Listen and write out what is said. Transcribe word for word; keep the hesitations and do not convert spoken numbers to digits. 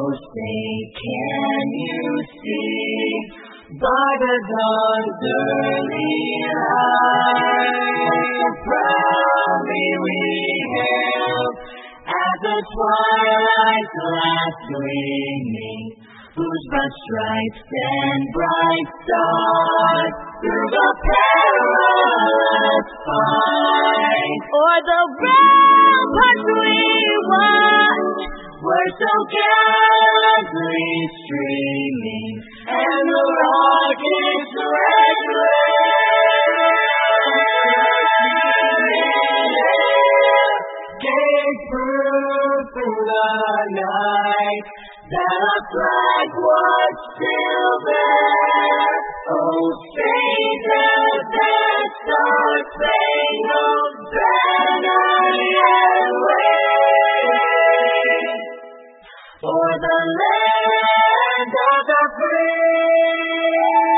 say, can you see by the dawn's early light, proudly we hailed as the twilight's last gleaming, whose broad stripes and bright stars through the perilous fight o'er the ramparts we watched were so gallantly streaming, and the rockets' red glare gave proof through the night that our flag was still there. Oh, say that that star-spangled banner yet waves for the land of the free.